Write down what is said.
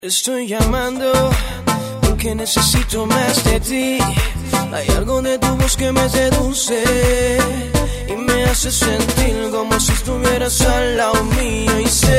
Estoy llamando porque necesito más de ti. Hay algo de tu voz que me seduce y me hace sentir como si estuvieras al lado mío. Y sé